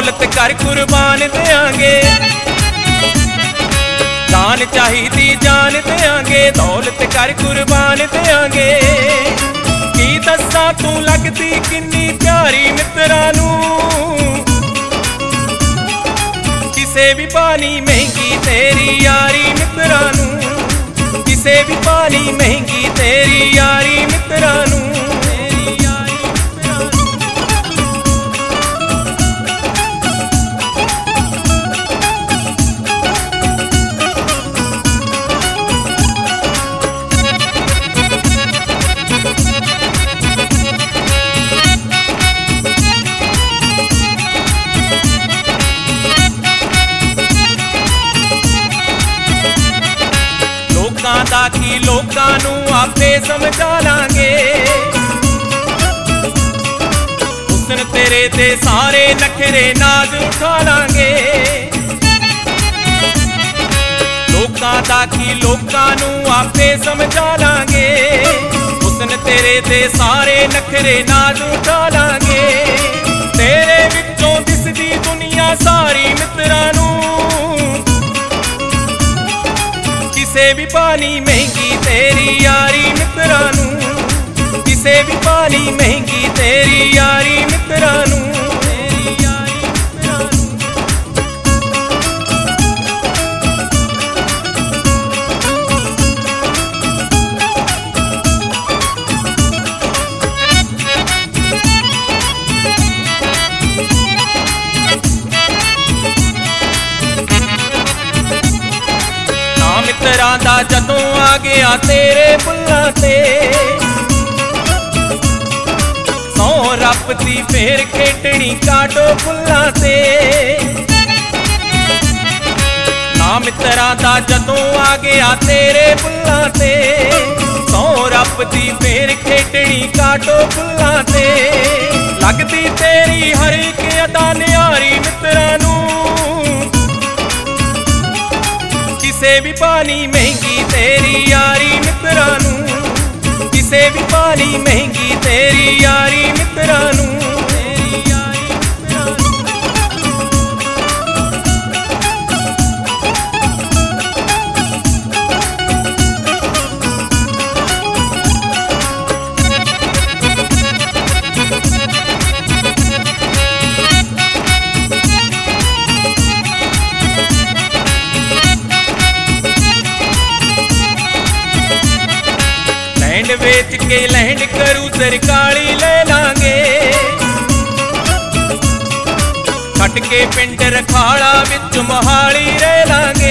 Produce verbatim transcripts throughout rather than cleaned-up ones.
दौलत कर कुर्बान देंगे, जान चाहिदी जान देंगे, दौलत कर कुर्बान देंगे। की दस्सा तू लगदी किन्नी प्यारी मित्रां नूं, किसे भी पानी महंगी तेरी यारी मित्रां नूं, किसे भी पानी महंगी तेरी यारी मित्रां नूं। दा की लोकां नूं आपे समझा लांगे, हुस्न तेरे ते सारे नखरे नाज उठा लांगे। लोकां दा की लोकां नूं आपे समझा लांगे, हुस्न तेरे ते सारे नखरे नाज उठा लांगे। तेरे विचों दिसदी दुनिया सारी मित्रां नूं, किसे भी पानी महंगी तेरी यारी मित्रां नूं, किसे भी पानी महंगी तेरी यारी मित्रां नूं। मित्रां दा जदों आ गया तेरे बुल्लां ते, सौ रब दी फेर खेटनी काटो फुल्लां ते। ना मित्रां दा जदों आ गया तेरे बुल्लां ते, सौ रब दी फेर खेटनी काटो फुल्लां ते। लगदी तेरी हर इक अदा न्यारी मित्रां नूं, किसे भी पानी महंगी तेरी यारी मित्रां नूं, किसे भी पानी महंगी तेरी यारी मित्रां नूं। लैंड बेच के लैंड क्रूज़र काली ले लांगे, छट के पिंड रखाड़ा विच मोहाली रह लांगे।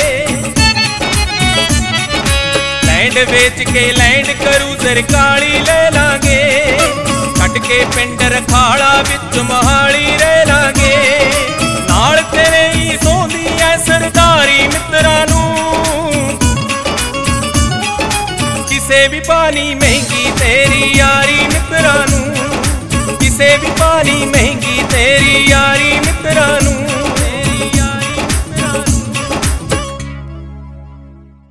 लैंड बेच के लैंड क्रूज़र काली ले लांगे, छट के पिंड रखाड़ा विच मोहाली रह लांगे। नाल तेरे ही सोंदी ऐ सरदारी मित्रां नूं, किसे भी पानी महंगी तेरी यारी मित्रां नूं, किसे भी पानी महंगी तेरी यारी मित्रां नूं।